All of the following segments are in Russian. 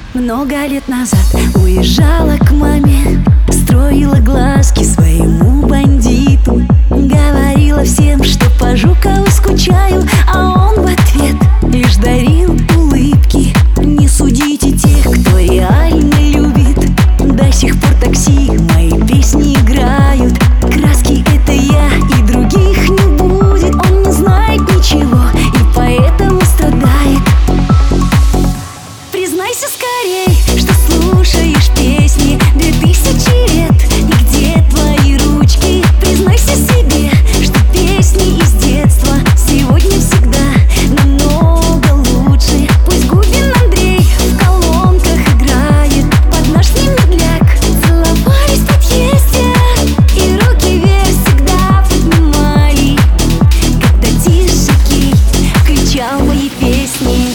Много лет назад уезжала к маме, строила глазки своему бандиту, говорила всем, что по Жукову скучаю, а он в ответ лишь дарил улыбки. Не судите тех, кто реально любит, до сих пор такси мои песни играют. Краски — это я, и других не будет. Он не знает ничего и поэтому страдает. Признайся скорей, что слушаешь песни 2000 лет, и где твои ручки? Признайся себе, что песни из детства сегодня всегда намного лучше. Пусть Губин Андрей в колонках играет под наш медляк, целовались в подъезде и руки вверх всегда поднимали, когда Тишикей кричал мои песни.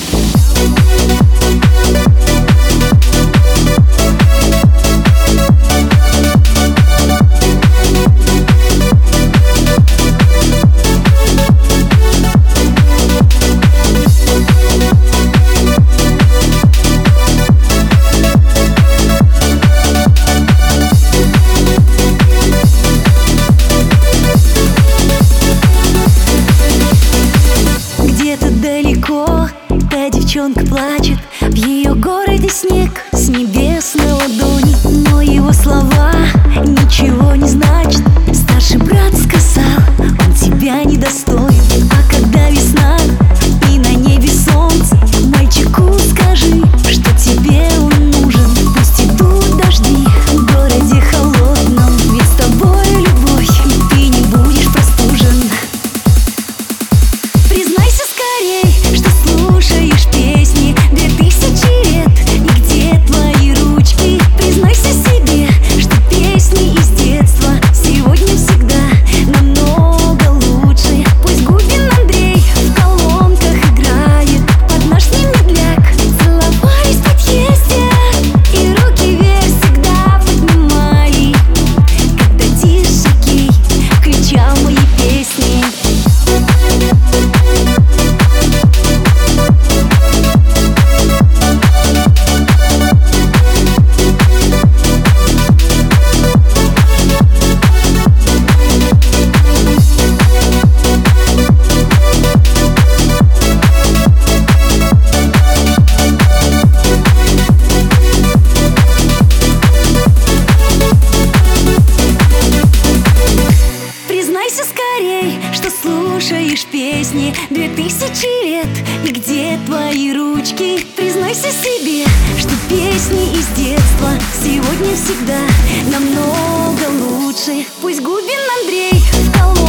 Та девчонка плачет, в ее городе снег с небес на ладони, но его слова ничего не значат. Старший брат сказал, он тебя недостоин. А когда весна и на небе солнце, мальчику скажи, что тебе он нужен. Пусть идут дожди в городе холодном, ведь с тобой любовь, и ты не будешь простужен. Признайся скорей, что слушаешь песни 2000 лет, и где твои ручки? Признайся себе, что песни из детства сегодня всегда намного лучше. Пусть Губин Андрей в колонках играет под наш медляк, целовались в подъезде и руки вверх всегда поднимали, когда Тишикей кричал мои песни. Признайся скорей, что слушаешь песни 2000 лет, и где твои ручки? Признайся себе, что песни из детства сегодня всегда намного лучше. Пусть Губин Андрей в колонках